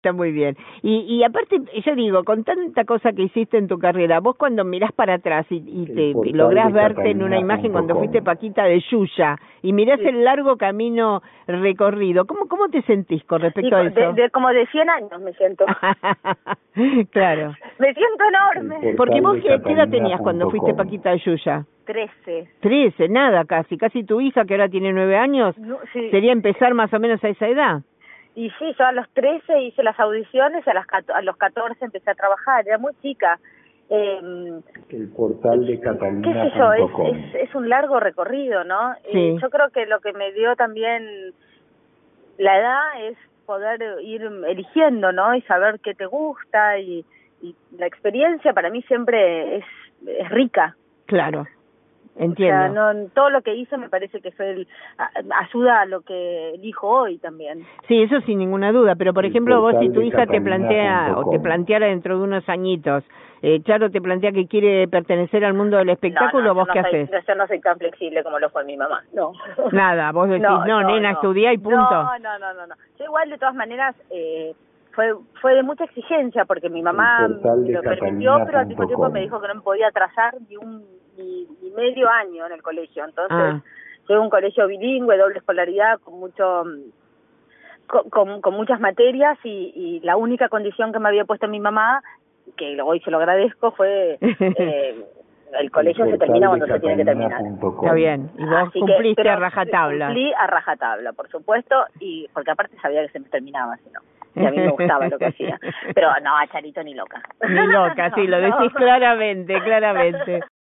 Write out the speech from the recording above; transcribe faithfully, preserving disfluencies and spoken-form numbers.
Está muy bien. Y, y aparte, yo digo, con tanta cosa que hiciste en tu carrera, vos cuando mirás para atrás y, y te y lográs verte en una imagen cuando fuiste Paquita de Yuya y mirás sí. el largo camino recorrido, ¿cómo cómo te sentís con respecto sí, a eso? De, de como de cien años me siento. Claro. Me siento enorme. Porque vos, ¿qué, ¿qué edad tenías cuando fuiste Paquita de Yuya? Trece. Trece, nada casi. Casi tu hija, que ahora tiene nueve años, no, sí. sería empezar más o menos a esa edad. Y sí, yo a los trece hice las audiciones, a, las, a los catorce empecé a trabajar, era muy chica. Eh, el portal de Catalina. ¿Qué sé yo? Es, es, es un largo recorrido, ¿no? Sí. Eh, yo creo que lo que me dio también la edad es poder ir eligiendo, ¿no? Y saber qué te gusta y, y la experiencia para mí siempre es, es rica. Claro. Entiendo. O sea, no, todo lo que hice me parece que fue el, a, ayuda a lo que elijo hoy también. Sí, eso sin ninguna duda, pero por el ejemplo vos si tu hija Catalina. te plantea o te planteara dentro de unos añitos, eh, Charo te plantea que quiere pertenecer al mundo del espectáculo, no, no, ¿vos no qué soy, haces? Yo no soy tan flexible como lo fue mi mamá, no. Nada, vos decís, no, no, no nena, no. estudiá y punto. No, no, no, no, no. Yo igual de todas maneras eh, fue fue de mucha exigencia porque mi mamá me lo permitió, pero al mismo tiempo me dijo que no me podía atrasar ni un ni, ni medio año en el colegio. Entonces, ah. fue un colegio bilingüe, doble escolaridad, con mucho con, con, con muchas materias y, y la única condición que me había puesto mi mamá, que hoy se lo agradezco, fue eh, el colegio el se termina cuando se tiene que terminar. Está bien, y vos Así cumpliste que, a rajatabla. Cumplí a rajatabla, por supuesto, y porque aparte sabía que se me terminaba, si no. Y a mí me gustaba lo que hacía. Pero no, a Charito ni loca. Ni loca, sí, lo decís no. claramente, claramente.